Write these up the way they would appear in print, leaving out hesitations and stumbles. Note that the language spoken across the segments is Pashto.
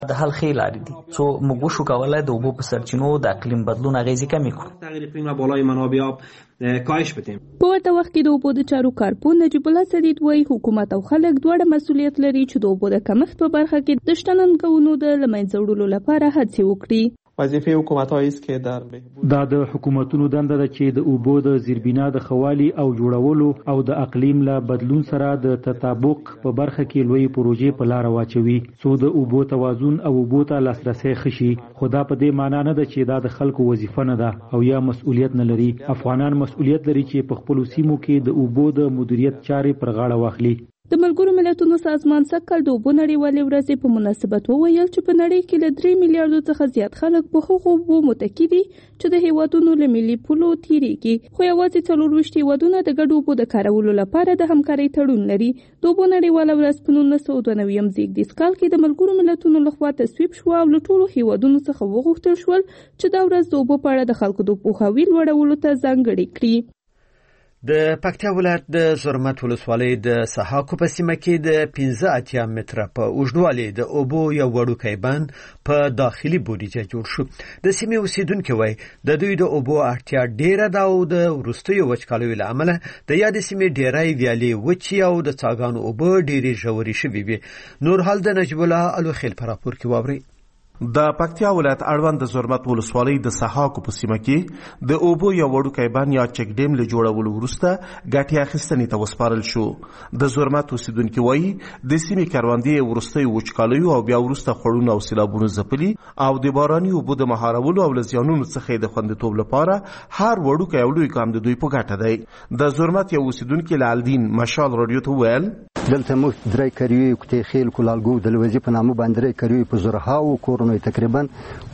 د حل ښې لارې دي څو موږ وشو کولی د اوبو په سرچینو د اقلیم بدلون اغیزې کمې کړو. تغییر اقلیم و بالای منابع آب کاهش بدیم. په ورته وخت کې د اوبو د چارو کارپون نجیب الله سدید وایي حکومت او خلک دواړه مسؤلیت لري چې د اوبو د کمښت په برخه کې د شته ننګونو د له منځه وړلو لپاره هڅې وکړي. وظیفه حکومت‌هایی است که در دا د حکومتونو دنده ده چې د اوبو د زیربنا د خوالي او جوړولو او د اقلیم له بدلون سره د تطابق په برخه کې لوی پروژې په لار واچوي څو د اوبو توازن او اوبو ته لاسرسي خشي. خدا په دې معنی نه ده چې دا د خلکو وظیفه نه ده او یا مسؤلیت نه لري. افغانان مسؤلیت لري چې په خپل سیمو کې د اوبو د مدیریت چارې پر غاړه واخلي. د ملګرو ملتونو سازمان سږکال د اوبو نړیوالې ورځې په مناسبت وویل چې په نړۍ کې له 3 میلیارډو څخه زیات خلک په هغو اوبو متکي دي چې د هیوادونو له ملي پولو تیریږي، خو یوازې 24 هیوادونه د ګډو اوبو د کارولو لپاره د همکارۍ تړون لري. د اوبو نړیواله ورځ په 1992 زیږدیز کال کې د ملګرو ملتونو لخوا تصویب شو او له ټولو هیوادونو څخه وغوښتل شول چې دا ورځ د اوبو په اړه د خلکو د پوهاوي لوړولو ته ځانګړې کړي. د پکتیا ولایت د زرمت ولسوالۍ د سحاکو په سیمه کې د 15 متره په اوږدوالي د اوبو یو وړوکی بند په داخلي بودیجه جوړ شو. د سیمې اوسیدونکو وایي د دوی د اوبو اړتیا ډیره ده او د وروستیو وچکالیو له امله د یادې سیمې ډیری ویالې وچې او د څاګانو اوبه ډیرې ژورې شوې وي. نور حال د نجیب الله الوخیل په راپور کې واورئ. د پکتیا ولایت اړوند د زرمت ولسوالۍ د سحاکو په سیمه کې د اوبو یو وړوکی بند یا چک ډیم له جوړولو وروسته ګټې اخیستنې ته وسپارل شو. د زرمت اوسیدونکي وایي د سیمې کروندې وروستیو وچکالیو او بیا وروسته خوړونو او سیلابونو ځپلي او د باراني اوبو د مهارولو او له زیانونو څخه د خوندیتوب لپاره هر وړوکی او لوی ګام د دوی په ګټه دی. د زرمت یو اوسیدونکي لالدین مشال رادیو ته وویل دلته موږ درې کریوي کوټې خیل کولالګو د لوزي په نامه باندې درې کریوي په زرهاو کورونو تقریبا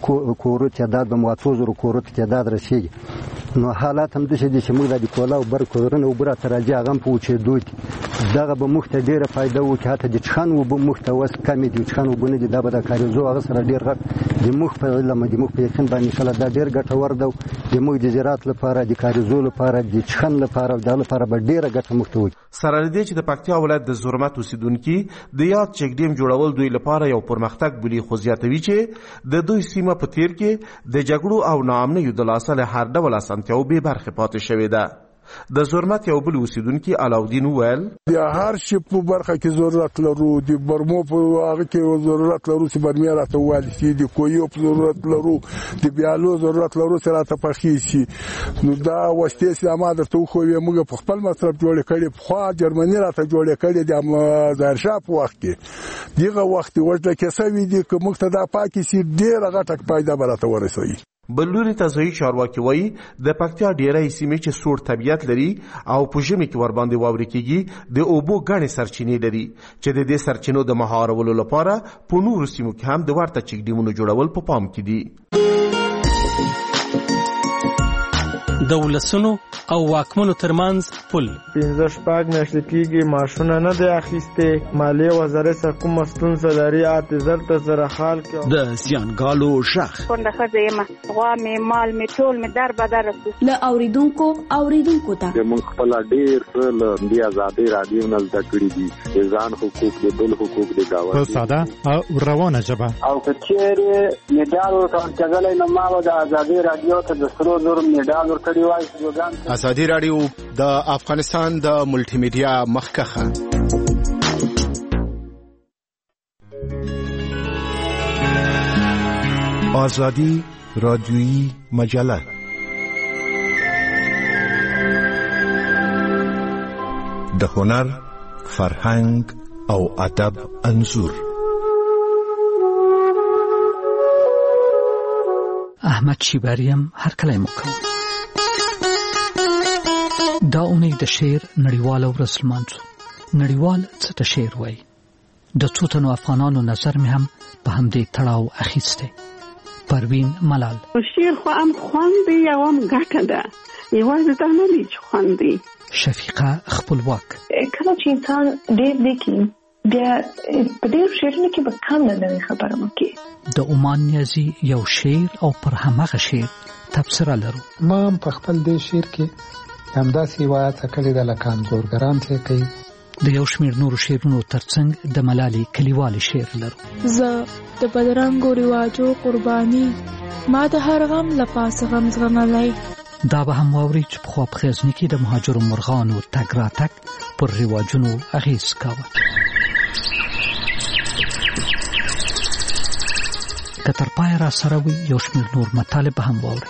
کورو تعداد به 3000 کورو تعداد رسیږي. نو حالات هم د شې چې موږ د کولا او بر کورونه او بر ترجی غم په وچې دوی دغه به مخ ته ډیره فائدہ و چې حتی د چخن و به محتوس کم دي چخن وبونه دي دا به د کاریزو هغه سره ډیر غټ د مخ په علم د مخ په یقین باندې ان شاء الله دا ډیر ګټور دی د موږ د زراعت لپاره د کاریزو لپاره د چخن لپاره د لپاره به ډیره ګټه محتوي. سره دې چې د پکتیا ولایت د زرمت اوسیدونکي د یاد چک ډیم جوړول دوی لپاره یو پرمختګ بلی خو زیاتوي چې د دوی سیمه په تیر کې د جګړو او ناامنیو د لاسه له هر ډول اسانتیاو به برخه پاتې شوې ده. د زرمت یو بل اوسیدونکي علاودین وویل د هر شي په برخه کې ضرورت لرو د برمو په هغه کې ضرورت لرو چې برمي راته والي شي د کویو په ضرورت لرو د بیالو ضرورت لرو چې راته پخې شي. نو دا وسته چې ما درته خو یې موږ په خپل مصرف جوړ کړي خو جرمني راته جوړ کړي د ظاهر شاه په وخت کې دغه وخت ورته کې سوي دي که موږ ته دا پاکي سي ډېر غټه پیدا برته ورسوي. بلوري تزوی چارواکي وایي د پکتیا ډیری سیمې چې سوړ طبیعت لري او په ژمي کې ورباندې واورې کېږي د اوبو ګڼې سرچینې لري چې د دې سرچینو د مهارولو لپاره په نورو سیمو کې هم د ورته چک ډیمونو جوړول په پام کې دي. د ولسونو او واکمنو ترمنځ پل 15 میاشتې کېږي معاشونه نه دی اخیستې مالیې وزارت سره کومه ستونزه لري اعتذار ته سره حال کې د زیانګالو ژغ کونډه ښځه یم غوا مې مال مې ټول مې در بدر له اوریدونکو ته موږ خپل ډېر څه له دې ازادۍ راډیو نه زده کړي دي د ځان حقوق د بل حقوق د ګاونډي په ساده او روانه ژبه او که چیرې میډال ورکول کېدلی نو ما به د ازادۍ راډیو ته د سرو زرو میډال ورکړی وای. ازادي راډیو د افغانستان د ملټي میډیا مخکخه آزادی رادیویی مجله د هنر، فرهنګ او ادب انځور. احمد شیباریم هر کله مو کوم دا اونۍ د شعر نړیواله ورځ لمانځو. نړیوال څه ته شعر وایي؟ د څو تنو افغانانو نظر مې هم په همدې تړاو اخیستی. پروین ملال شعر خو هم خوند دی او هم ګټه ده، یوازې دا نه دی چې خوند دی. شفیقه خپلواک کله چې انسان ډېر لیکي بیا په ډېر شعرونو کې به کم نه نوې خبره وکړي. د عمان نیازي یو شعر او پر همغه شعر تبصره لرو. ما هم په خپل دې شعر کې همداسې روایت کړی ده لکه انځورګران چې کوي د یو شمېر نورو شعرونو ترڅنګ د ملالۍ کلیوالي شعر لرو. زه د بدرنګو رواجو قرباني، ما د هر غم له پاسه غم زغملی. دا به هم واوري چې پخوا په غزني کې د مهاجرو مرغانو تګ راتګ پر رواجونو اغېز کاوه. که تر پایه را سره وي یو شمېر نور مطالب به هم واوري.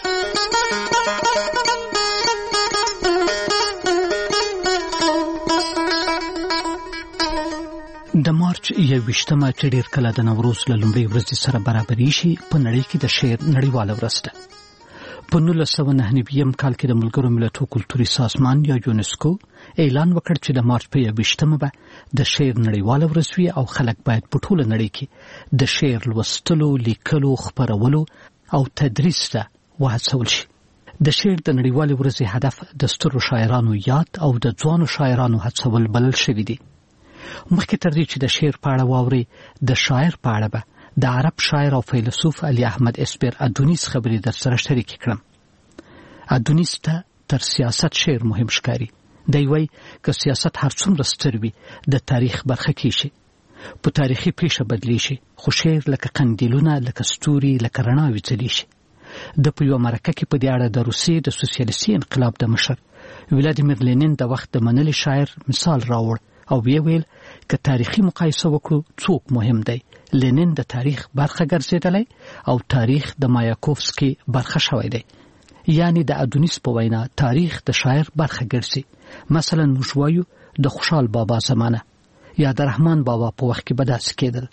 د مارچ 21مه چې ډېر کله د نوروز له لومړۍ ورځې سره برابرې شي په نړۍ کې د شعر نړیواله ورځ ده. په 1999 کال کې د ملګرو ملتونو کلتوري سازمان یا یونسکو اعلان وکړ چې د مارچ په 21مه به د شعر نړیواله ورځ وي او خلک باید په ټوله نړۍ کې د شعر لوستلو، لیکلو، خپرولو او تدریس ته وهڅول شي. د شعر د نړیوالې ورځې هدف د سترو شاعرانو یاد او د ځوانو شاعرانو هڅول بلل شوي دي. مخکې تر دې چې د شعر په اړه واورئ، د شاعر په اړه به د عرب شاعر او فیلسوف علي احمد اسپر ادونیس خبرې درسره شریکې کړم. ادونیس ته تر سیاست شعر مهم ښکاري. دی وایي که سیاست هر څومره ستر وي د تاریخ برخه کیږي، په تاریخي پیښه بدلی شي، خو شعر لکه قندیلونه، لکه ستوري، لکه رڼاوې ځلې شي. د په یوه مرکه کې په دې اړه د روسیې د سوسیالیستي انقلاب د مشر ولادیمیر لینین د وخت د منلي شاعر مثال راوړ او ویل که تاریخي مقایسه وکړو څوک مهم دی. لینین د تاریخ برخه ګرځېدلی او تاریخ د مایاکوفسکي برخه شوی دی. یعنی د ادونیس په وینا تاریخ د شاعر برخه ګرځي. مثلا موږ وایو د خوشحال بابا زمانه یا د رحمان بابا په وخت کې به داسې کېدل.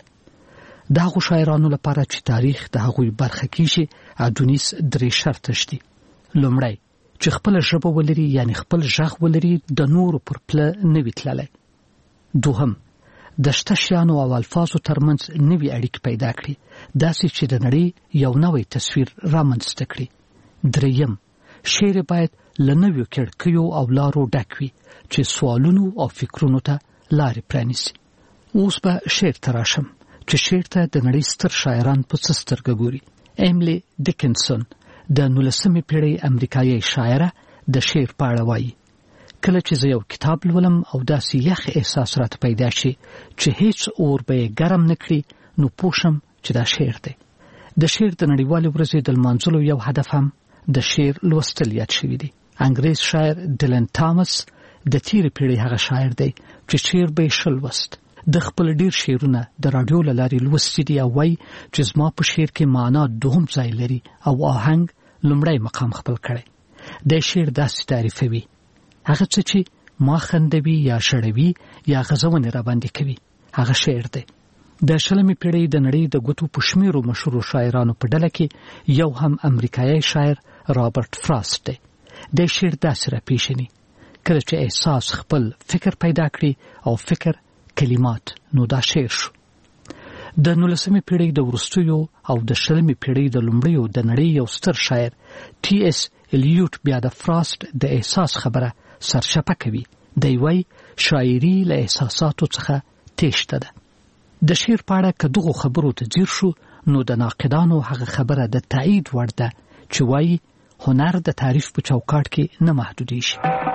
د هغو شاعرانو لپاره چې تاریخ د هغوی برخه کیږي ادونیس 3 شرطه شته. لومړی چې خپل ژبه ولري، یعنی خپل ژغ ولري، د نورو پر پله نه وي تللی. دوهم د شته شیانو او الفاظو ترمنځ نوي اړیکې پیدا کړي، داسې چې د نړۍ یو نوی تصویر رامنځته کړي. دریم شعر باید له نویو کړکیو او لارو ډک وي چې سوالونو او فکرونو ته لارې پرانیسي. اوس به شعر ته راشم چې شعر ته د نړۍ ستر شاعران په څه سترګه ګوري. ایملی ډیکنسون د 19مې پیړۍ امریکایي شاعره د شعر په اړه وایي کله چې زه یو کتاب لولم او داسې یخ احساس راته پیدا شي چې هیڅ اور به یې ګرم نه کړي نو پوه شم چې دا شعر دی. د شعر د نړیوالې ورځې د لمانځلو یو هدف هم د شعر لوستل یاد شوي دي. انګریز شاعر ډیلن تامس د تیرې پیړۍ هغه شاعر دی چې شعر به یې ښه لوست. د خپل ډیر شعرونه د راډیو له لارې لوستي دي او وایي چې زما په شعر کې معنا دوهم ځای لري او آهنګ لومړی مقام خپل کړی. د شعر داسې تعریفوي هغه څه چې ما خندوي یا ژړوي یا غزونې را باندې کوي هغه شعر دی. د 20مې پیړۍ د نړۍ د ګوتو په شمیرو مشهورو شاعرانو په ډله کې یو هم امریکایي شاعر رابرټ فراست دی. د شعر داسې راپېژني کله چې احساس خپل فکر پیدا کړي او فکر کلمات نو دا شعر شو. د 19مې پیړۍ د وروستیو او د 20مې پیړۍ د لومړیو د نړۍ یو ستر شاعر ټي اس الیوټ بیا د فراسټ د احساس خبره سرچپه کوي. دی وایي شاعري له احساساتو څخه تېښته ده. د شعر په اړه که دغو خبرو ته ځیر شو نو د ناقدانو هغه خبره د تایید وړ ده چې وایي هنر د تعریف په چوکاټ کې نه محدودېږي.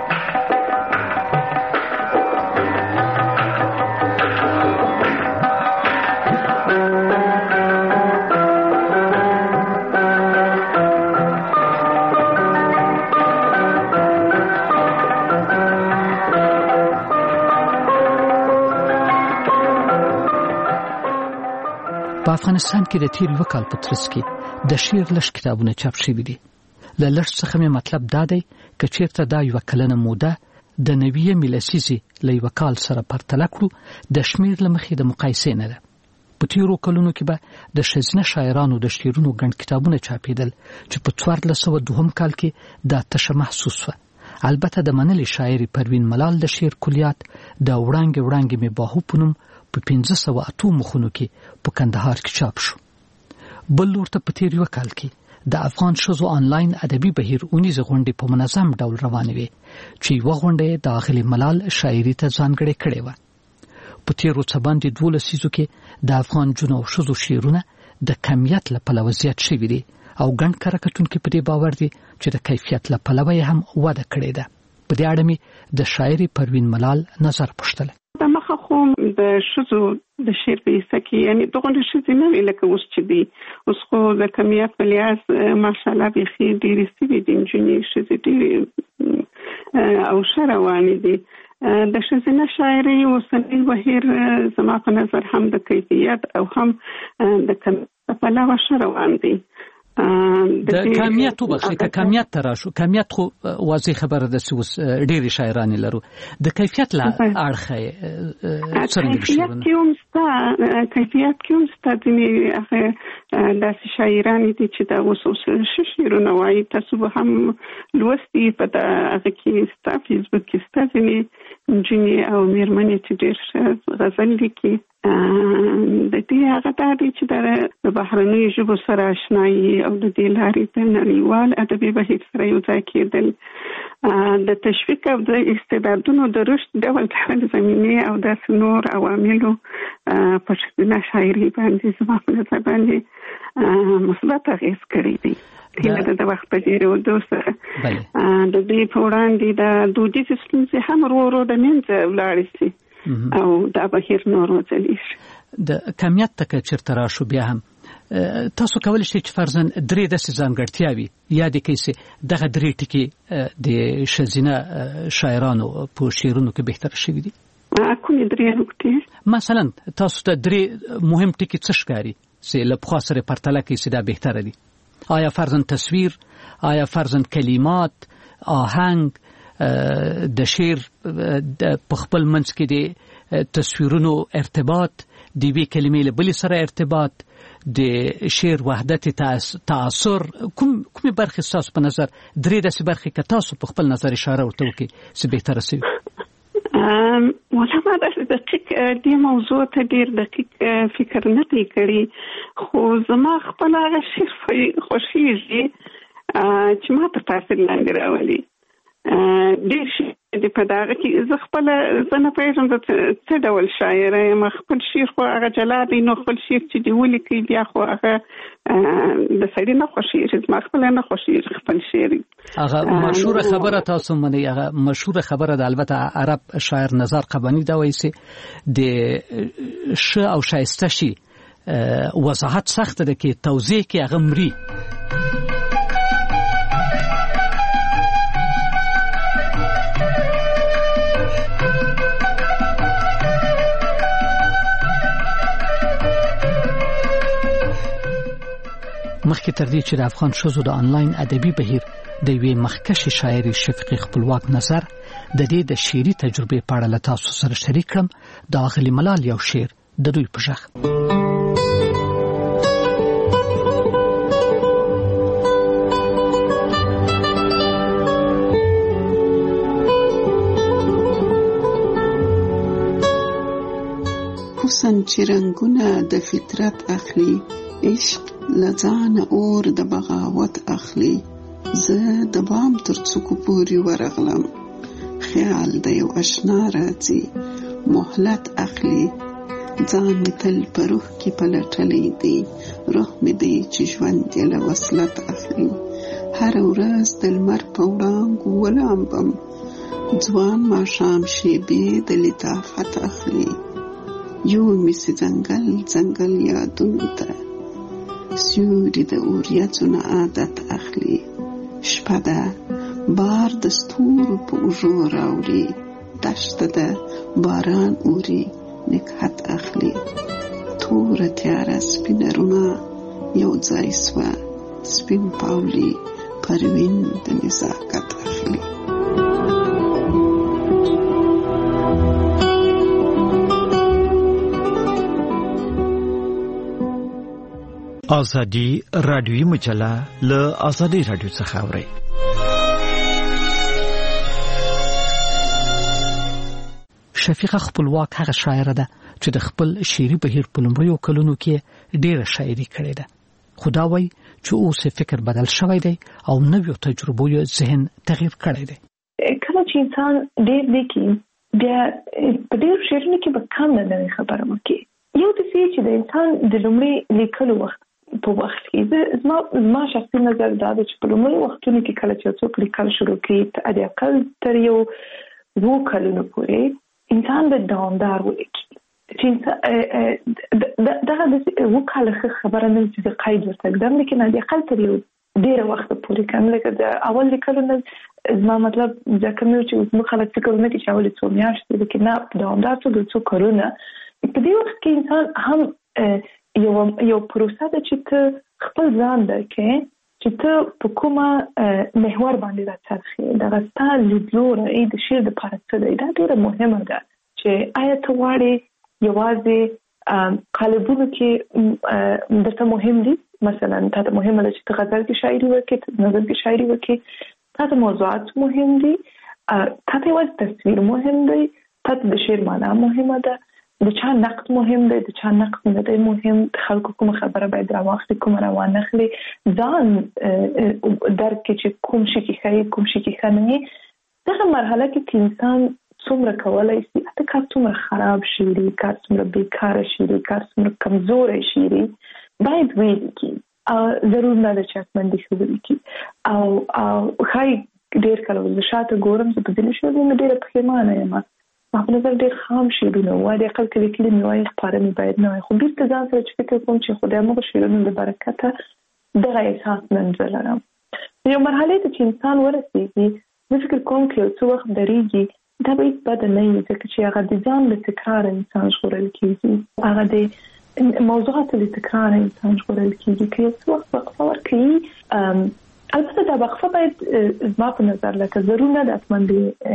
په افغانستان کې د تیر یو کال په ترڅ کې د شعر لږ کتابونه چاپ شوي دي. له لږ څخه مې مطلب دا دی که چېرته دا یوه کلنه موده د 90 لسیزې له یوه کال سره پرتله کړو د شمېر له مخې د مقایسې نه ده. په تیرو کلونو کې به د ښځینه شاعرانو د شعرونو ګڼ کتابونه چاپېدل چې په 1402 کال کې دا تشه محسوس وه. البته د منلې شاعرې پروین ملال د شعر کلیات د وړانګې وړانګې مې باهو په نوم په 1508 مخونو کې په کندهار کې چاپ شو. بل لور ته په تیر یو کال کې د افغان ښځو آنلاین ادبي بهیر اونیزه غونډې په منظم ډول روانې وې چې یوه غونډه د اغلې ملال شاعري ته ځانګړې کړې وه. په تیرو څه باندې 12 لسیزو کې د افغان جنو او ښځو شعرونه د کمیت له پلوه زیات شوي دي او ګڼ کره کتونکي په دې باور دي چې د کیفیت له پلوه یې هم وده کړې ده. په دې اړه مې د شاعري پروین ملال نظر پوښتل. د مخه خو د شذو د شعر په حصہ کې یعنی دغه شذې نه ویل که اوس چې دی اوس خو د کمیت په لحاظ ماشاءالله بخي ډېرې سوي دي نجونې ښځې ډېرې او ښه روانې دي. د ښځینه شاعرۍ اوسنی بهیر زما په نظر هم د کیفیت او هم د کمیت په پلوه ښه روان دی. د کمیت وبخښئ که کمیت ته راشو، کمیت خو واضح خبره ده چې اوس ډېرې شاعرانې لرو، د کیفیت له اړخه کیفیت کې هم شته، کیفیت کې هم شته ځینې هغه داسې شاعرانې دي چې دا اوس ښه شعرونه وایي. تاسو به هم لوستي په هغه کې ستا فیسبوک کې ستا ځینې نجونې او مېرمنې چې ډېر ښه غزل لیکي. د دې هغه دا دی چې د بهرنیو ژبو سره اشنایي او د دې لارې د نړیوال ادبي بهیر سره یو ځای کېدل، د تشویق او د استعدادونو د رشد ډول ډول زمینې او داسې نور عواملو په ښځینه شاعري باندې زما په نظر باندې مثبت اغېز کړی دی. هیله د وخت په تېرېدو سره د دې په وړاندې د دودیزې ستونزې هم ورو ورو د منځه ولاړې شي او دا بهیر نور وځلیږي. د کمیت ته که چېرته راشو بیا هم تاسو کولی شئ چې فرضاً درې داسې ځانګړتیاوې یادې کړئ چې دغه درې ټکي د ښځینه شاعرانو په شعرونو کې بهتره شوي دي. کومې درې نقطې؟ مثلا تاسو ته درې مهم ټکي څه ښکاري چې له پخوا سره پرتله کوي چې دا بهتره دي؟ آیا فرضاً تصویر، آیا فرضاً کلمات، آهنګ، د شعر په خپل منځ کې د تصویرونو ارتباط، د یوې کلمې له بلې سره ارتباط، د شعر وحدت تعاصر، کومې برخې ستاسو په نظر درې داسې برخې که تاسو په خپل نظر اشاره ورته وکړئ چې بهتره شوي؟ والله ما داسې دقیق دې موضوع ته ډېر دقیق فکر نه دی کړی، خو زما خپل هغه شعر خوښېږي چې ما ته تاثیر لاندې راولي. ډېر شي د په دغه کې زه خپل زه نه پوهېږم څه ډول شاعره یم. خپل شعر خو هغه جلا دی، نو خپل شعر چې دې ولیکي بیا خو هغه د سړي نه خوښېږي، زما خپله نه خوښېږي خپل شعر. هغه مشهوره خبره تاسو منئ، هغه مشهوره خبره ده البته عرب شاعر نزار قبانی دا وایي چې د ښه او ښایسته شي وضاحت سخته ده کې توضیح کې هغه مري. مخکې تر دې چې د افغان ښځو د آنلاین ادبي بهیر د یوې مخکښې شاعرې شفیقې خپلواک نظر د دې د شعري تجربې په اړه له تاسو سره شریک کړم. د اغلې ملال یو شعر د دوی په غږ. حسن چې رنگونه د فطرت اخلي، عشق لځان اور د بغاوت اخلي. زه د بام تر څوکو پورې ورغلم، خیال د یو اشنا راځي مهلت اخلي. ځان مې تل په روح کې پلټلی دی، روح مې دی چې ژوند یې له وصلت اخلي. هر ورځ د لمر په وړانګو ولامبم، ځوان ماښام شیبې د لطافت اخلي. یو مې سي ځنګل ځنګل یادونو ته، سیوري د اوریځو نه عادت اخلي. شپه ده بار د ستورو په اوږو راوړي، دښته ده باران اوري نکهت اخلي. توره تیاره سپینه رڼا یو ځای سوه، سپین پاولي پروین د نزاکت اخلي. آزادی رادیویی مجله له آزادی رادیو څخه اورئ. شفیقه خپلواک هغه شاعره ده چې د خپل شعري بهیر په لومړیو کلونو کې ډېره شاعري کړې ده، خو دا وایي چې اوس فکر بدل شوی دی او نویو تجربو یې ذهن تغییر کړی دی. کله چې انسان ډېر لیکي بیا په ډېرو شعرونو کې به کم نه نوې خبره وکړي. یو د څه چې د انسان د لومړي لیکلو وخت په وخت کې زما شخصي نظر دا دی چې په لومړي وختونو کې کله چې څوک لیکل شروع کړي د اقل تر یو 2 کلونو پورې انسان به دوامدار ولیکي چې دغه د وکاله خبره نه چې د قید ورته اقدام لیکن د اقل تر یو ډېر وخت پورې کوم لکه د اول لیکلو نه زما مطلب ځکه مې چې موږ خلک فکر نه کوي چې اول څو میاشتې لیکن نه دوامدار څو کلونه په دې وخت کې انسان هم یو پروسه ده چې ته خپل ځان درکې چې ته په کومه محور باندې راڅرخې دغه ستا لیدلوری د شعر دپاره څه دی دا ډېره مهمه ده چې آیا ته غواړې یوازې قالبونو کې درته مهم دي مثلا تا ته مهمه ده چې ته غزل کې شاعري وکړې نظم کې شاعري وکړې تا ته موضوعات مهم دي تا ته یوازې تصویر مهم دی تا ته د شعر معنا مهمه ده د چا نقد مهم دی د چا نقد نه دی مهم خلکو کومه خبره باید راواخلي کومه راوانخلي ځان درک کې چې کوم شي کې ښه کوم شي کې ښه نه دغه مرحله کې انسان څومره کولای شي اته کار څومره خراب شعري کار څومره بیکاره شعري کار څومره کمزوري شعري باید ولیکي ضرور نه ده چې حتماً دې خبرې کړي او ښایي ډېر کله زه شاته ګورم زه په ځینو شعرونو مې ډېره پښیمانه یم ما په نظر ډېر خام شعرونه وایي د عقل کې لیکلي مې وایي خپاره مې باید نه وای خو بېرته ځان سره چې فکر کوم چې خدای موږ شعرونو له برکته دغه احساس نن زه لرم یو مرحلې ته چې انسان ورسېږي زه فکر کوم چې یو څه وخت درېږي دا به هېڅ بده نه وي ځکه چې هغه د ځان له تکراره انسان ژغورل کېږي هغه د موضوعات له تکراره انسان ژغورل کېږي که یو څه وخت وقفه ورکوي البته دا وقفه باید زما په نظر لکه ضرور نه ده حتما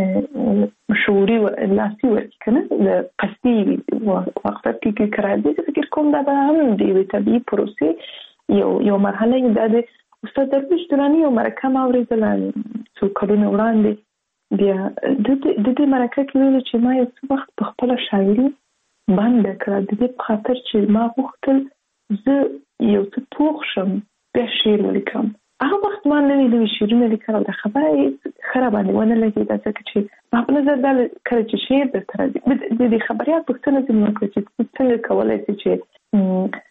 د شعوري لاسي ورکړي که نه د قصدي وقفه کې که راځي زه فکر کوم دا به هم د یوې طبیعي پروسې یو مرحله دا د استاد درویش دراني یو مرکه ما اورېدله څو کلونه وړاندې بیا د دې مرکه کې ویلي چې ما یو څه وخت په خپله شاعري بنده کړه د دې په خاطر چې ما غوښتل زه یو څه پوخ شم بیا شعر ولیکم هغه وخت ما نوي شعرونه لیکل او د خبره ښه راباندې ونه لګېده ځکه چې ما په نظر دا کله چې شعر درته راځي د دې خبریال پوښتنه ځینې وکړه چې څنګه کولی شي چې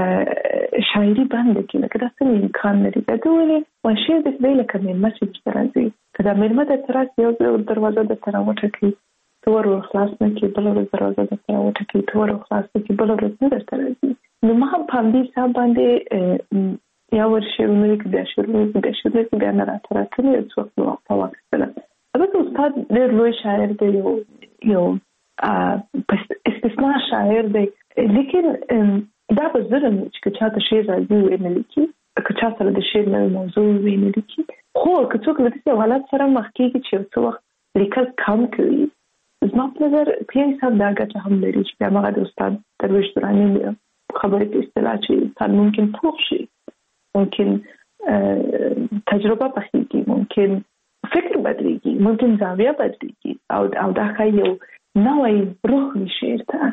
شاعري بنده کړي لکه دا څنګه امکان لري دا ده ولې وایي شعر د خدای لکه مېلمه چې درته راځي که دا مېلمه درته راسي یو دروازه درته راوټکوي ته ور خلاص نه کړي بله ورځ دروازه درته راوټکوي ته ور خلاص نه کړي بله ورځ نه درته راځي نو ما هم په همدې حساب باندې یا ور شعرونه لیکي بیا شعرونه لیکي بیا نه راته راکوي یو څه وخت مې وقفه واخیستله البته استاد ډېر لوی شاعر دی یو استثنا شاعر دی لیکن دا به ضرر نه چې که چاته شعر راځي ویې نه لیکي که چا سره د شعر نوې موضوع ویې نه لیکي خو که څوک له داسې حالت سره مخ کېږي چې یو څه وخت لیکل کم کوي زما په نظر په یو حساب دا ګټه هم لري چې بیا هغه د استاد درویش دراني خبرې په اصطلاح چې انسان ممکن پوخ شي ممکن تجربه پخېږي ممکن فکر بدلېږي ممکن زاویه بدلېږي او دا ښایي یو نوی روح وي شعر ته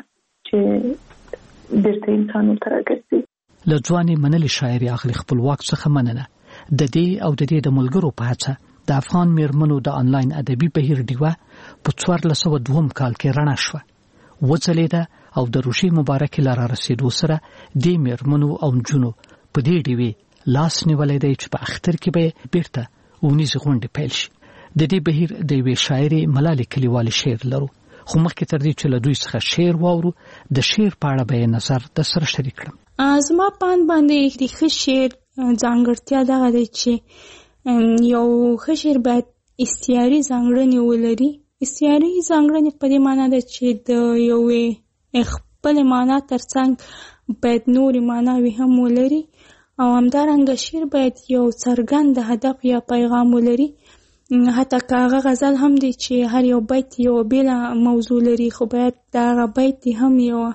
چې بیرته انسان ورته راګرځي له ځوانې منلې شاعري اخلي خپلواک څخه مننه د دې او د دې د ملګرو په هڅه د افغان میرمنو د انلاین ادبي بهیر ډیوه په 1402 کال کې رڼا شوه وځلېده او د روشي مبارکې لاره رسیدو سره د میرمنو او نجونو په دې ډیوه لاس نیولې دی چې په اختر کې به بیرته ونیز غونډې پیل شي د دې بهیر د یوې شاعري ملالې کلیوالي شعر لرو خو مخکې تر دې چې له دوی څخه شعر واورو د شعر په اړه به نظر د سره شریک کړم زما پاند باندې د ښه شعر ځانګړتیا دغه دی چې یو ښه شعر باید استعاري ځانګړنې ولري استعاري ځانګړنې په دې معنی ده چې د یوې خپلې معنا ترڅنګ باید نورې معناوې هم ولري او همدارنګه شعر باید یو څرګند هدف یا پیغام ولري حتی که هغه غزل هم دی چې هر یو بیت یو بېله موضوع لري خو باید د هغه بیت هم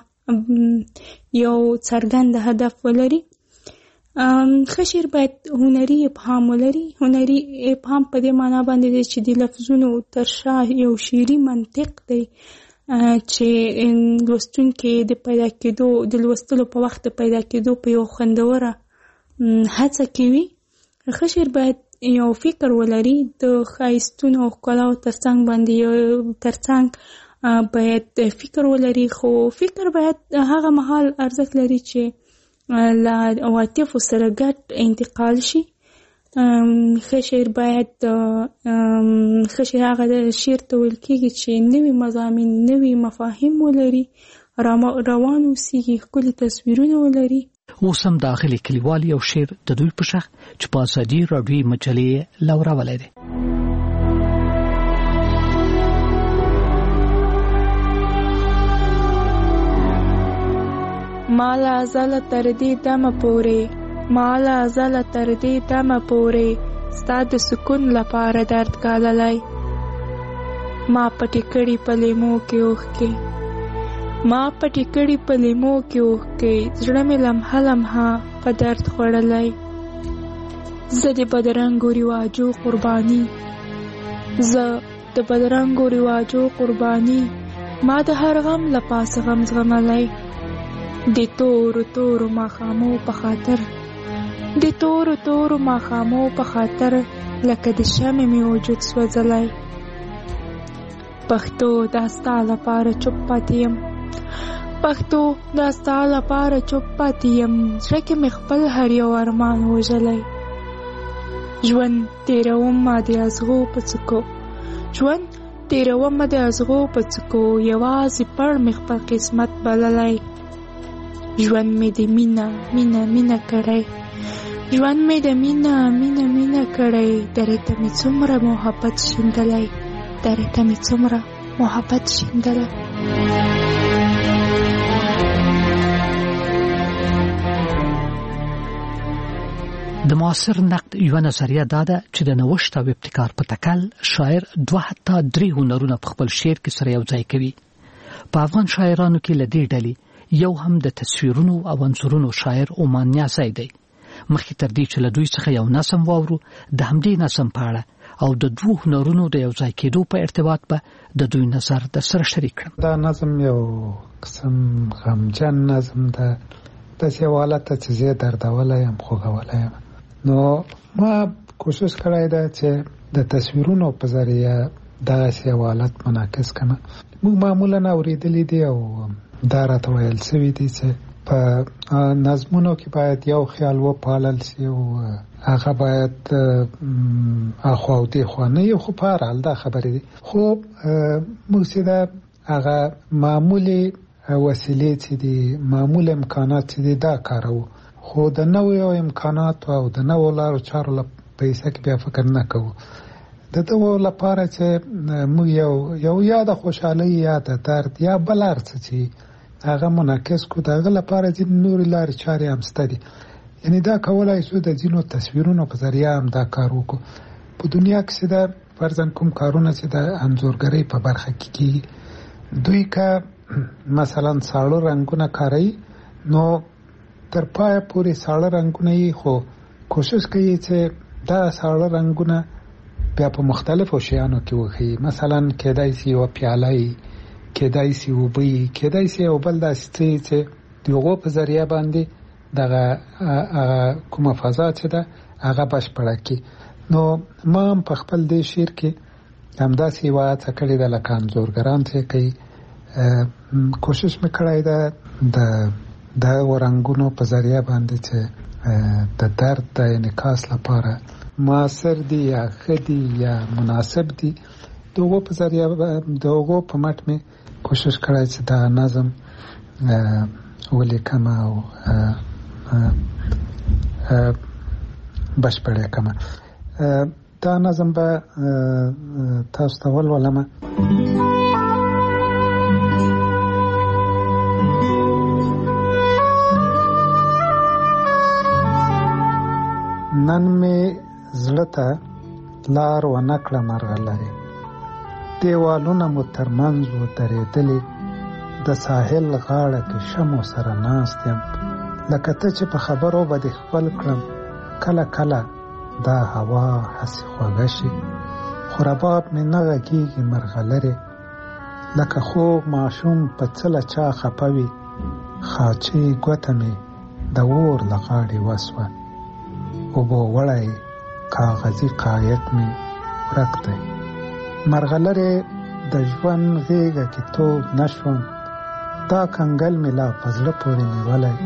یو څرګند هدف ولري ښه شعر باید هنري ابهام ولري هنري ابهام په دې معنا باندې دی چې د لفظونو تر شا یو شعري منطق دی چې لوستونکي د پیدا کېدو د لوستلو په وخت د پیدا کېدو په یو خوندوره هڅه کوي ښه شعر باید یو فکر ولري د ښایستونو او ښکلاو ترڅنګ باید فکر ولري خو فکر باید هغه مهال ارزښت لري چې له عواطفو سره ګډ انتقال شي. ښه شعر باید ښه شعر هغه شعر ته ویل کېږي چې نوي مضامین نوي مفاهیم ولري، روان اوسیږي، ښکلي تصویرونه ولري. اوس هم د اغلې کلیوال یو شعر د دوی په شخ چې په ازادي راډیوي مجلې لورولی دی. مالا ازله تر دې دمه پورې، مالا ازله تر دې دمه پورې ستا د سکون لپاره درد ګاللی. ما پټې کړي په لیمو کې اوښکې، ما پټې کړي په لیمو کې اوښکې، زړه مې لمحه لمحه په درد خوړلی. زه د بدرنګو رواجو قرباني، زه د بدرنګو رواجو قرباني، ما د هر غم له پاسه غم زغملی. د تورو تورو ماښامو په خاطر، د تورو تورو ماښامو په خاطر، لکه د شمع مې وجود سوځلی. پښتو دا ستا لپاره چوپ پاتې یم، پښتو دا ستا لپاره چوپ پاتې یم، زړه کې مې خپل هر یو ارمان وژلی. ژوند تېروم ما د ازغو په څکو، ژوند تېروم ما د ازغو په څکو، یوازې پړ مې خپل قسمت بللی. ژوند مې د مینه مینه مینه کړی، ژوند مې د مینه مینه مینه کړی، درې ته مې څومره محبت شیندلی، درې ته مې څومره محبت شیندلی. د معاصر نقد یو نظریه دا ده چې د نوښت او ابتکار په تکل شاعر 2 حتی 3 هنرونه په خپل شعر کې سره یو ځای کوي. په افغان شاعرانو کې لدې ډلې یو هم د تصویرونو او انځورونو شاعر عمان نیازی دی. مخکې تر دې چې له دوی څخه یو نظم واورو، د همدې نظم په اړه او د 2 هنرونو د یو ځای کېدو په ارتباط به د دوی نظر در سره شریک کړم. دا نظم یو قسم غمجن نظم ده، داسې یو حالت چې زه دردولی یم، خوږولی یم. نو ما کوشش کړی ده چې د تصویرونو په ذریعه دغسې یو حالت منعکس کړم. موږ معمولا اورېدلی دي او دا راته ویل سوي دي چې په نظمونو کې باید یو خیال وپالل شي او هغه باید اخوا او دېخوا نه یو، خو په هر حال دا خبرې دي. خو موږ چې دا هغه معمولي وسیلې چې دي، معمول امکانات چې دي، دا کاروو. خو د نویو امکاناتو او د نوو لارو چارو په حصه کې بیا فکر نه کوو. د دغو لپاره چې موږ یو یا د خوشحالۍ یا د درد یا بل هر څه چې هغه منعکس کړو، د هغه لپاره ځینې نورې لارې چارې هم شته دي. یعنې دا کولی شو د ځینو تصویرونو په ذریعه هم دا کار وکړو. په دنیا کې چې د فرضاً کوم کارونه چې د انځورګرۍ په برخه کې کېږي، دوی که مثلا ساړه رنګونه کاروي، نو تر پایه پورې ساړه رنګونه یې، خو کوشش کوي چې دا ساړه رنګونه بیا په مختلفو شیانو کې وښیي. مثلا کېدای شي یوه پیاله یي، کېدای شي اوبه یي، کېدای شي یو بل داسې څه یي چې د هغو په ذریعه باندې دغه کومه فضا چې ده هغه بشپړه کړي. نو ما هم په خپل دې شعر کې همداسې یوه هڅه کړې ده، لکه انځورګران چې کوي. کوشش مې کړی ده د دغو رنګونو په ذریعه باندې چې د درد د انعکاس لپاره معاصر دي یا ښه دي یا مناسب دي، د هغو په ذریعه د هغو په مټ مې کوشش کړی چې دا نظم ولیکم او بشپړ کړم. دا نظم به تاسو ته ولولم. نن مې زړه ته لار ونه کړه مرغلرې، دیوالونه مو ترمنځ ودرېدلې، د ساحل غاړه کې شمو سره ناست یم، لکه ته چې په خبرو به دې خپل کړم. کله کله دا هوا هسې خوږه شي، خو رباب مې نه غږېږي مرغلرې، لکه خوږ ماشوم په څه له چا خفه وي، خاچې ګوته مې د اور له غاړې وسوه، اوبو وړی کاغذي قایق مې ورک دی. مرغلرې د ژوند غېږه کې تود نه شوم، دا کنګل مې لا په زړه پورې نیولی،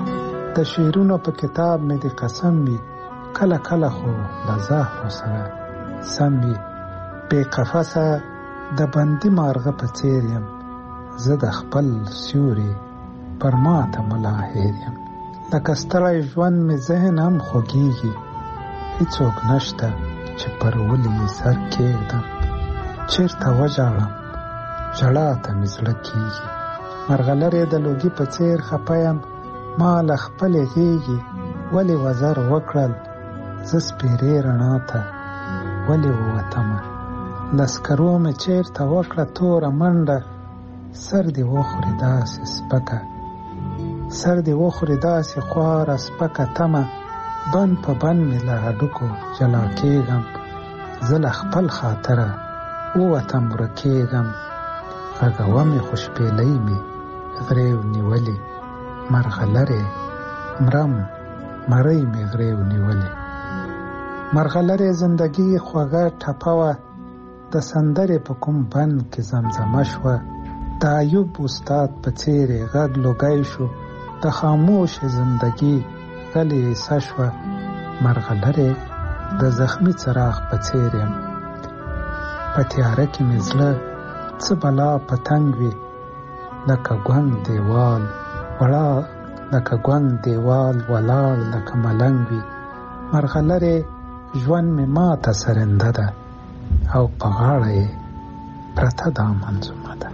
د شعرونو په کتاب مې د قسم وي، کله کله خو له زهرو سره سم وي. بې قفسه د بندي مارغه په څېر یم، زه د خپل سیوري پر ماته ملا هېر یم. لکه ستړی ژوند مې ذهن هم خوږېږي، هېڅوک نشته چې پر ولې یې سر کېږدم. چېرته وژاړم ژړا ته مې زړه کېږي. مرغلرې د لوګي په څېر خفه یم، ما له خپلې غېږې ولې وزر وکړل، زه سپېرې رڼا ته ولې ووتمه. لسکرو مې چېرته وکړه توره منډه، سر دې وخوري داسې سپکه، سر دې وخوري داسې خواره سپکه تمه. بند په بند مې له هډوکو جلا کېږم، زه له خپل خاطره ووتم ورکېږم. غږومې خو شپېلۍ مې غرېو نیولې، مرغلرې مرم مرۍ مې غرېو نیولې. مرغلرې زندګي خوږه ټپه وه، د سندرې په کوم بند کې زمزمه شوه. د ایوب استاد په څېر غږ لوګی شو، د خاموش زندګي غلې ایسه شوه. مرغلرې د زخمي څراغ په څېر یم، په تیاره کې مې زړه څه بلا پتنګ وي. لکه ګونګ دیوال ولاړ، لکه ګونګ دیوال ولاړ لکه ملنګ وي. مرغلرې ژوند مې ماته سرنده ده، او په غاړه یې پرته دا منظومه ده.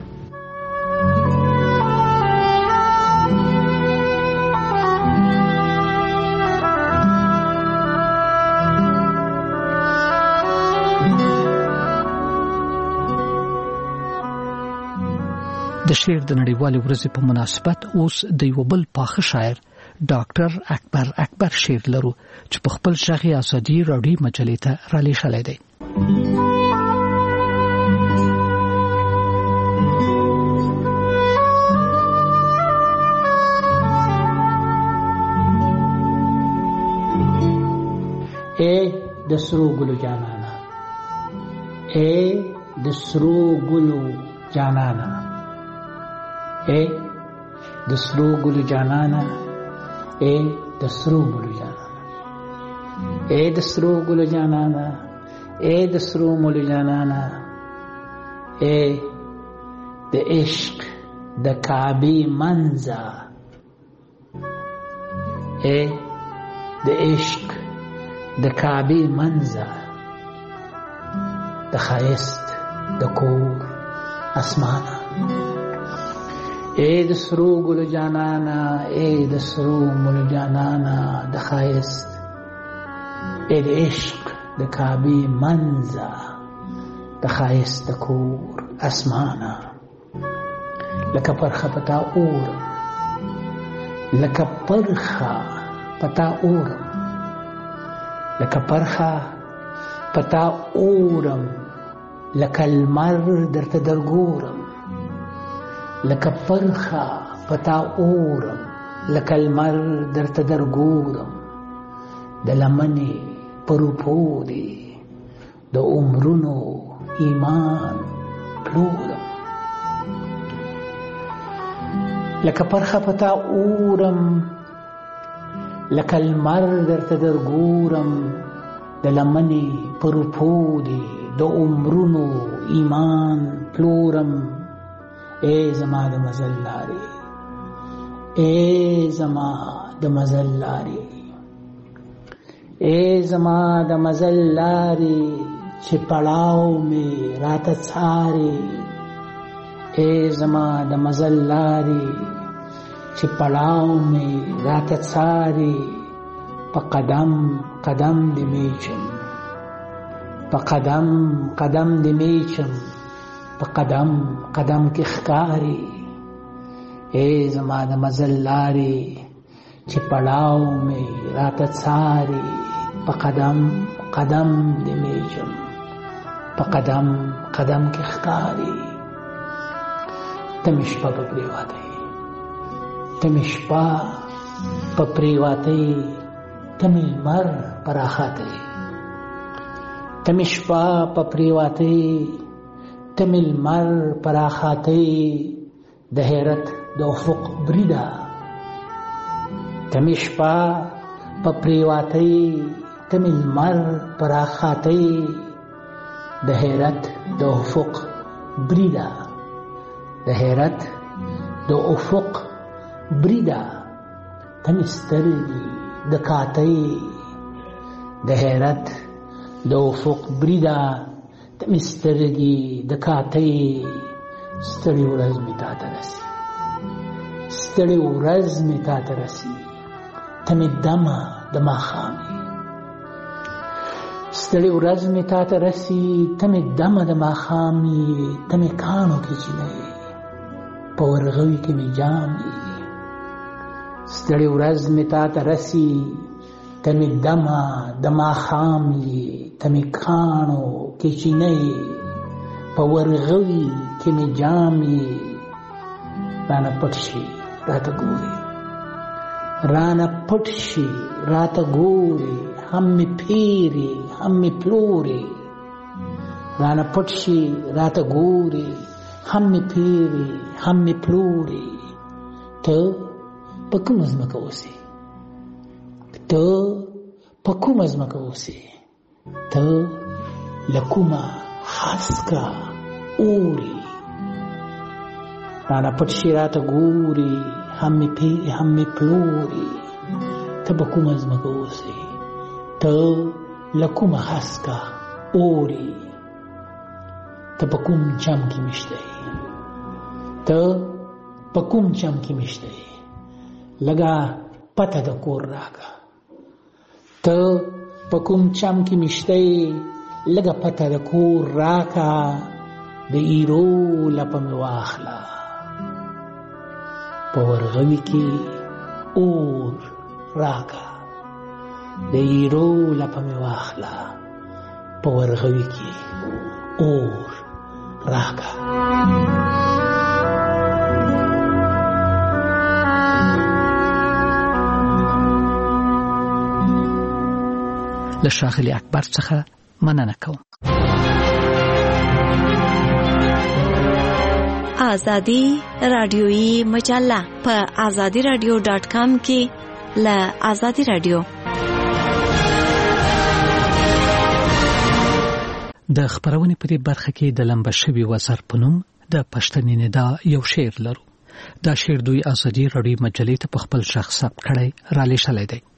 د شعر د نړیوالې ورځې په مناسبت اوس د یو بل پاخه شاعر ډاکټر اکبر شعر لرو چې په خپل شاخي ازادي راډیو مجلې ته را لېږلی دی. اے د سرو ګلو جانانا، اے د سرو ګلو جانانا، اے د سرو ګلو جانانا، اے د سرو ګلو جانانا، اے د سرو ګلو جانانا، اے د سرو ګلو جانانا، اے د عشق د کعبې منځه، اے د عشق د کعبې منځه، د ښایست د کور اسمانه. اے د سرو ګلو جانانا، اے د سرو ګلو جانانا، د ښایست اے د عشق د کعبې منځه، د ښایست د کور اسمانه. لکه پرخه پتا اورم، لکه پرخه پتا اورم، لکه پرخه پتا اورم، لکه المر درته درګورم، لکه پرخه پتا اورم، لکه المر درته درګورم. د لمنې پروپو دی د عمرونو ایمان پلورم، لکه پرخه پتا اورم، لکه المر درته درګورم. د لمنې پروپو دی د عمرونو ایمان پلورم. اے زما د مزل لارې، اے زما د مزل لارې، اے زما د مزل لارې چې پړاو مې راته څارې، اے زما د مزل لارې چې پړاو مې راته څارې. په قدم قدم دې میچم، په قدم قدم دې میچم، په قدم قدم کې ښکارې. اے زما د مزل لارې چې پړاو مې راته څارې. په قدم قدم دې میچم، په قدم قدم کې ښکارې. ته مې شپه په پرېواتې، ته مې شپه په پرېواتې، ته مې لمر په راخاتې، ته مې شپه په پرېواتې، ته مې لمر په راخاتې. د حیرت د افق بریده، ته تمې شپه په پریواتۍ تمې لمر په راخاتۍ د حیرت د افق بریده د حیرت د افق بریده تمې سترګې د کاتۍ د حیرت د افق بریده تمې سترګې د کاتۍ ستړې ورځ مې تا ته رسي ستړې ورځ مې تا ته رسي تمې دمه د ماښامې ستړې ورځ مې تا ته رسي تمې دمه د ماښامې تمې کاڼو کې چینه په ورغوي کې مې جامې ستړې ورځ مې تا ته رسي تمې دمه د ماښامې تمې کاڼو کې چینه په ورغوي کې مې جامې رانه پټ شي راته ګوري رانه پټ شي راته ګوري هم مې پیري هم مې پلوري رانه پټ شي راته ګوري هم مې پیري هم مې پلوري ته په کومه ځمکه اوسې ته په کومه ځمکه اوسې ته له کومه هسکه اوري رانه پټ شي راته ګوري هم مې پیري هم مې پلوري ته په کومه ځمکه اوسې ته له کومه هسکه اوري ته په کوم چم کې مشته ته په کوم چم کې مشته لږه پته د کور راکړه ته په کوم چم کې مشته لږه پته د کور راکړه د ایرو لپه مې واخله په ورغوي کې اور راکړه د ایرو لپه مې واخله په ورغوي کې اور راکړه له ښاغلي اکبر څخه مننه کوم. آزادی رادیویی مجله په azadiradio.com کې له آزادی رادیو د خبرونې په دې برخه کې د لمبه شوی وزر په نوم د پښتني ندا یو شعر لرو. دا شعر دوی آزادی رادیو مجلې ته په خپل شخص ثبت کړی را لېږلی دی.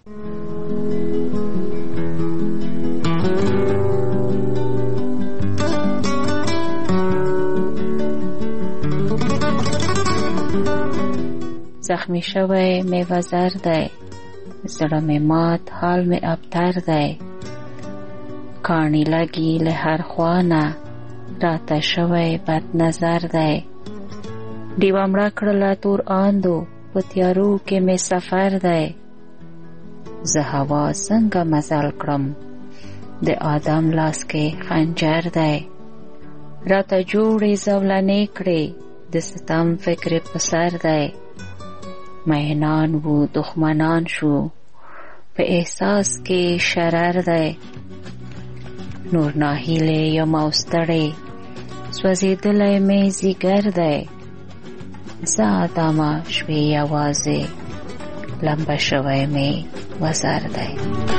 زخمی شوی می وزر دی زړه می مات حال می ابتر دی کانی لگی له هر خوانه راته شوی بد نظر دی دیوه مړه کړله تور آندو په تیارو کې می سفر دی زه هوا څنګه مزل کړم د آدم لاس کې خنجر دی راته جوړې زولنې کړې د ستم فکر په سر دی مهنان و دښمنان شو په احساس کې شرر دی نور ناهیلې یم او ستړې سوځېدلی مې ځیګر دی زه آدمه شوې یوازې لمبه شوی مې وزر دی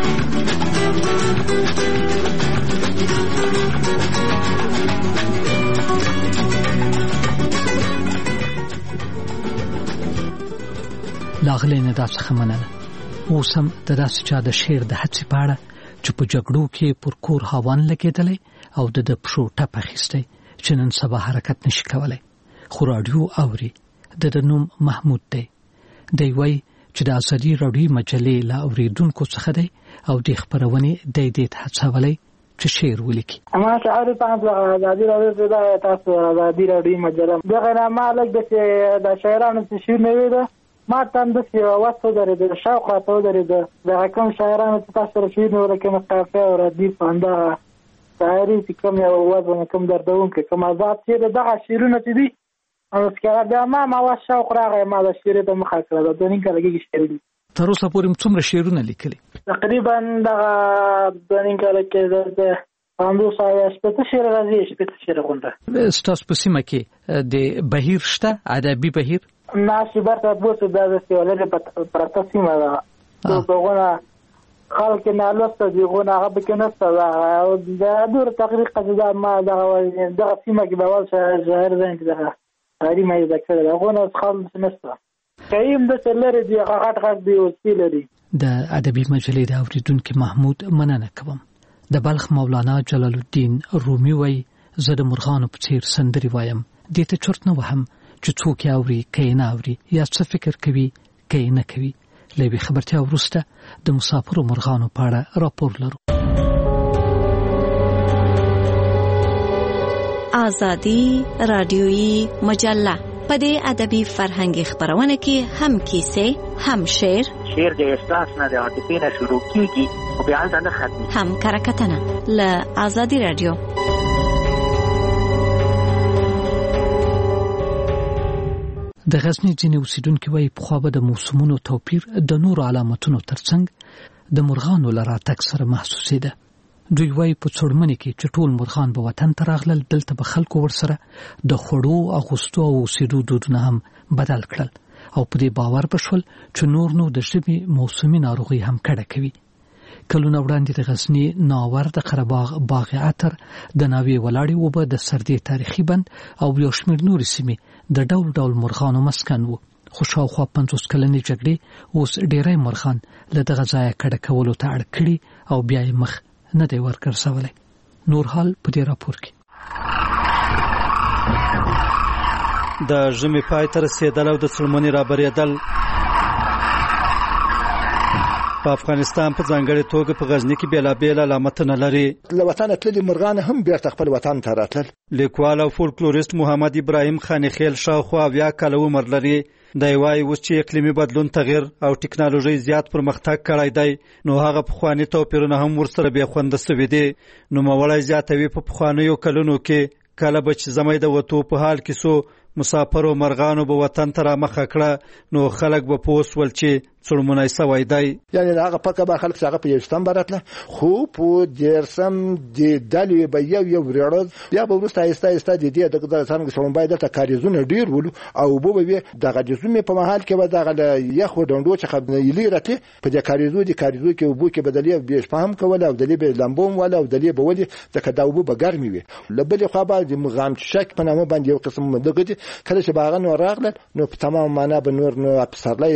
لاغلی ندا څخه مننه. اوس هم د داسې چا د شعر د هڅې په اړه چې په جګړو کې پر کور هاوان لګېدلی او د پښو ټپ اخیستی چې نن سبا حرکت نشي کولی خو راډیو اوري. د نوم محمود دی. دی وایي چې د آزادي راډیو مجلې له اورېدونکو څخه دی او د خپرونې دی دې ته هڅولی چې شعر ولیکي. ما شعر تاسو آزادي راډیو ته تاسو آزادي راډیو مجله دغه ما لګ د شاعرانو څه شعر نه ویل ما تم د واسطه درې د شوق راته درې د کوم شاعرانو ته تاسو رسید نو لکه مقافه او ردیف انده شاعري چې کوم یو وزن کوم دردون کې کوم آزاد چې دغه شعرونه چې دي او څنګه بیا ما شوق راغی ما د شعر ته مخه کړل د دنیا کې لګي شعر دي تر اوسه پورې څومره شعرونه لیکلي تقریبا دغه دنیا کې لکه د اندو سایه شپته شعر راځي شپته شعر غونډه ستاسو په سیمه کې د بهیر شته ادبي بهیر ناشي برته بوسه د سیولې پرته سیمه ده توګونه خلک نه لسته دیغونه هغه به کې نسته او د دور تقریبا قصدا ما دغه سیمه کې به ول شهر زین کې ده غری مې ذکر دغونه خالص نسته کایم د سلری دی غټ دی وسیلري د ادبي مجلې د اوریدونکو محمود مننه کوم د بلخ مولانا جلال الدین رومي وای زه د مرغانو په څیر سندري وایم دې ته چرت نه وهم چې څوک اوري کین اوري یا څه فکر کوي کین نه کوي لوي خبرتیا ورسته د مسافرو مرغانو په اړه راپور لرو آزادی رادیویی مجله پدې ادبي فرهنګي خبرونه کې هم کیسې هم شعر د احساس نه د عاطفې نه شروع کیږي او بیا نه ختمي هم کرکټنه ل آزادی رادیو د غزنی ځینې اوسیدونکو وايي په خو به د موسمونو توپیر د نور علامتونو ترڅنګ د مرغانو لراتک سره محسوسېده دوی وايي په څړمنې کې چې ټول مرغان به وطن ته راغلل دلته به خلکو ورسره د خړو اغوستو او اوسېدو دودونه هم بدل کړل او په دې باور بشول چې نور نو د ژمي موسمي ناروغي هم کډه کوي کلونه وړاندې د غزنی ناور د قرهباغ باغ عطر د ناوی ولاړی وبه د سردی تاریخي بند او یو شمېر نور سیمې د ډول مرغانو مسکن وو خو شاوخوا 50 کلنې جګړې اوس ډېری مرغان له دغه ځایه کډه کولو ته اړ کړي او بیا یې مخ نه دی ورګرځولی نور حال په دې راپور کې د ژمي پای ته رسېدل او د څړمنې رابرېدل په افغانستان په ځانګړې توګه په غزنی کې بیلابېل علامتونه لري له وطن تللي مرغان هم بیرته خپل وطن ته راتلل لیکوال او فولکلوریست محمد ابراهیم خانخیل شاوخوا 70 کاله عمر لري دی وايي اوس چې اقلیمي بدلون تغیر او ټکنالوژي زیات پرمختګ کړی دی نو هغه پخوانی توپیرونه هم ورسره بیا خوند سوي دي نو مولای زیاتوي په پخوانیو کلونو کې کله به چې زمای د وټو په حال کې سو مسافرو مرغانو به وطن ته را مخه کړه نو خلک به پوس ول چې څړمونای سوای دی یعنی هغه پکه به خلک هغه په یوستان براتله خو په دیرسم د دلی به یو ریاض بیا به ورسته ایسته د دې د څنګه شوم باید د کاریزونه ډیر ولو او به د غجزمې په محل کې به د یخ ډنډو چې خبرې لري په د کاریزو کې وبو کې بدلیه به فهم کول او دلی به لمبوم ولا او دلی به ولي ځکه دا وبو به ګرمي وي لبل خو به د مغام شک په نامه باندې یو قسم دغه کله چې باغ نو راغله نو په تمام معنا به نور نو افسرلای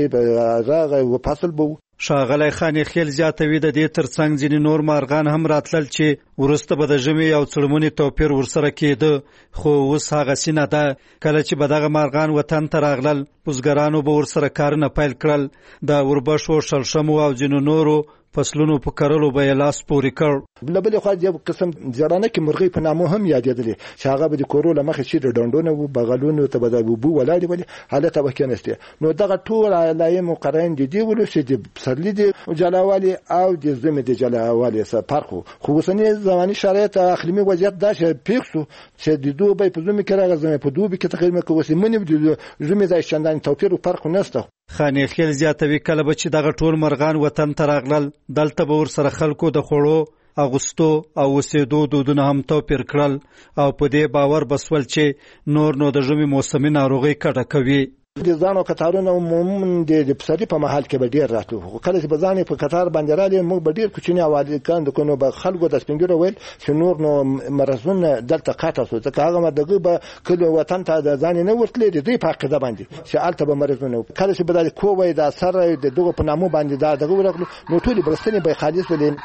و فصل بو شاغلی خانخیل زیاتوي د دې ترڅنګ ځینې نور مارغان هم راتلل چې ورسته به د ژمي او څړمونې توپیر ورسره کېده خو اوس هغه سینه ده کله چې به دغه مارغان وطن ته راغلل بزګرانو به ورسره کارونه پیل کړل د وربشو شلشمو او ځینو نورو فصلونو په کرلو به لاس پورې کړ بلبل خو یو قسم ځړانه کې مرغۍ په نامو هم یادېدلې چې هغه به د کورو لمخې چې ډنډونه و بغلونو ته به د بو ولاړې ولې حالت به کېنسته نو دغه ټول علایې مقررین دي ولې چې د پسرلي د جلاوالي او د زمې د جلاوالي سره فرق خو اوسنی زماني شرایط اقلیمي وضعیت دا چې پیښو چې د دوبه په زمې کې راغزمې په دوبه کې تقریبا کوسې منې د زمې د شاندان توپیر او فرق نشته خانخیل زیاتوي کله به چې دغه ټول مرغان وطن ته راغلل دلته به ورسره خلکو د خوړو اغوستو او اوسېدو دودونه هم توپیر کړل او په دې باور بسول چې نور نو د ژمي موسمي ناروغي کډه کوي د ځانو کتارونه عموما د پسرلي په محل کې به ډیر راتلو کله چې بزانې په کتار باندې رالي موږ به ډیر کوچنی اوادې کاند کوو به خلکو د سپینګرو ویل چې نور نو مرزونه دلته قاطه سو ځکه هغه دغه به کله وطن ته د ځان نه ورتلې د دې په عقیده باندې چې الته به مرزونه کله چې بدل کووي د اثر د دغه په نامو باندې دا دغه ورغلو نو ټول برستنی به خالص ولین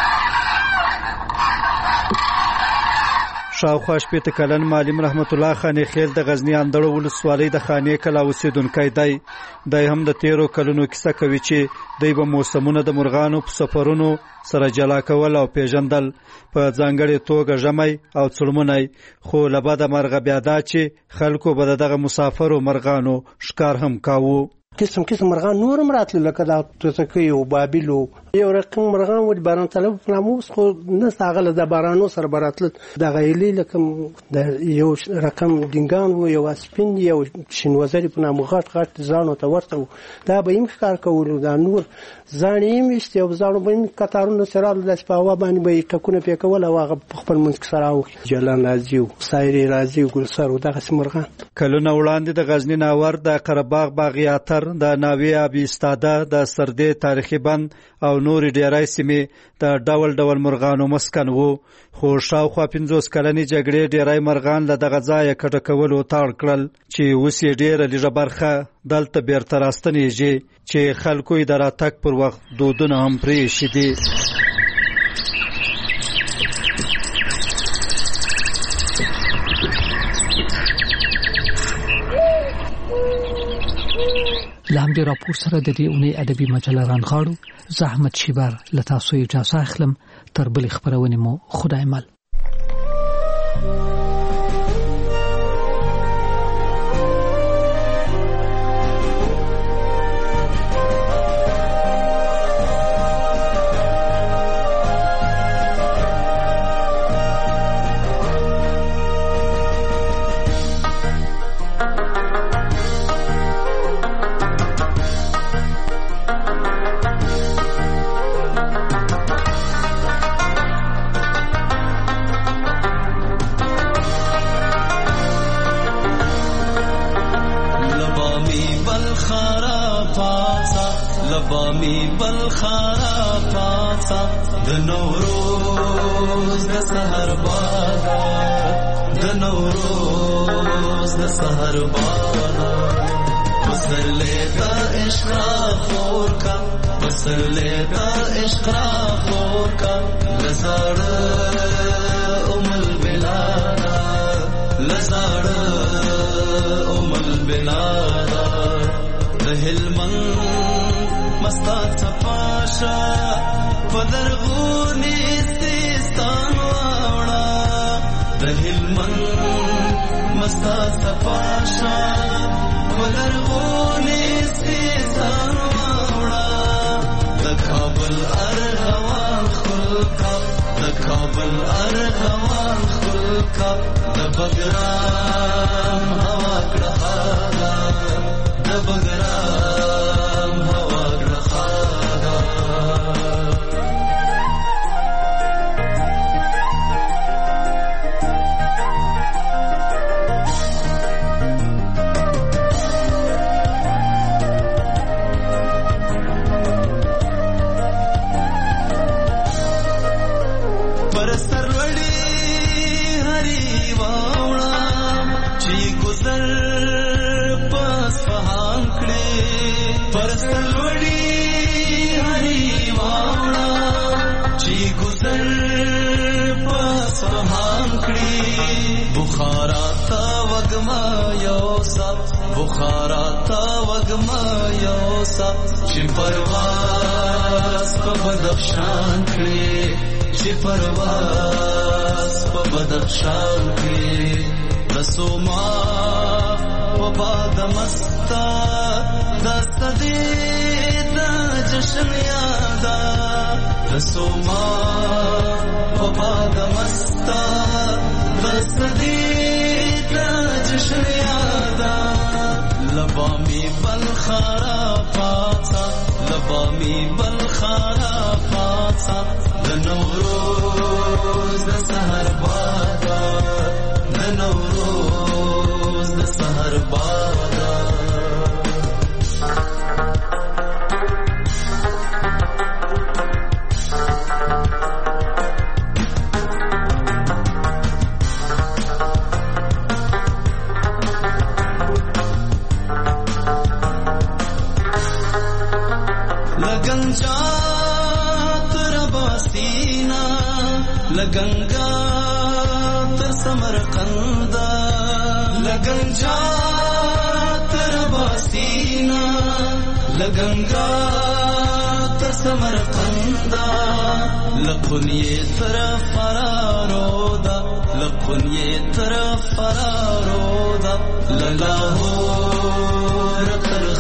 شاوخوا 80 کلن معلم رحمت الله خانخیل د غزنی اندړو ولسوالۍ د خانې کلا اوسیدونکی دی هم د 13 کلونو کیسه کوي چې دی به موسمونه د مرغانو په سفرونو سره جلا کول او پیژندل په ځانګړې توګه ژمی او څړمونی خو لبا د مرغ بیا دا چې خلکو به دغه مسافرو مرغانو ښکار هم کاوه قسم قسم مرغان نورم راتل لکه دا توتکۍ او بابیلو یو رقم مرغان ول باران طلب ناموس خو نه ساغله د بارانو سره براتل د غیلی لکه د یو رقم دینګان و یو سپین یو شینوزری په نامو غټ ځانو ته ورته دا به یې ښکار کول دا نور ځانې میشته او ځانو به کتارونو سره د سپاوا باندې به ټکونه پکول او هغه خپل منځ سره او جلان راځي او سایری راځي ګلسر او دغه مرغان کلونه وړاندې د غزنی ناور د قرهباغ باغیاتر د ناوی ابي استاده د سردې تاریخي بند او نور ډیرای سیمې د ډول مرغانو مسکن وو خو شاوخوا 50 کلنې جګړې ډیرای مرغان له دغه ځایه کټه کولو تاړ کړل چې اوس یې ډیره لږه برخه دلته بیرته راستنیږي چې خلکو یې د راتګ پر وخت دودونه هم پرېښي دي. لامدې راپور سره د دې اونۍ ادبي مجله رانغاړو زحمت شیبر له تاسو اجازه اخلم تر بلې خپرونې مو خدای مل.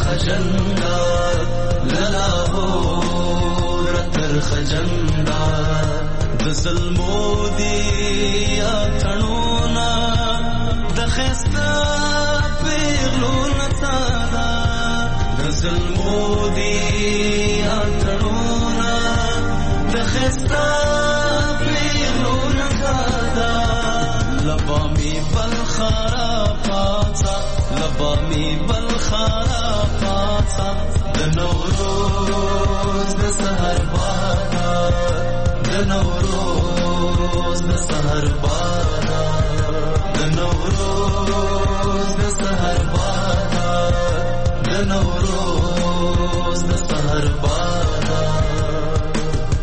خجندا للاهور تر خجندا د ظلمو دی اتنونا د خستا پیغلو نڅادا د ظلمو دی اتنونا د خستا پیغلو نڅادا لبامی بلخارا پاتا لبامی بلخارا پاتا د نوروز د سحر بادا د نوروز د سحر بادا د نوروز د سحر بادا د نوروز د سحر بادا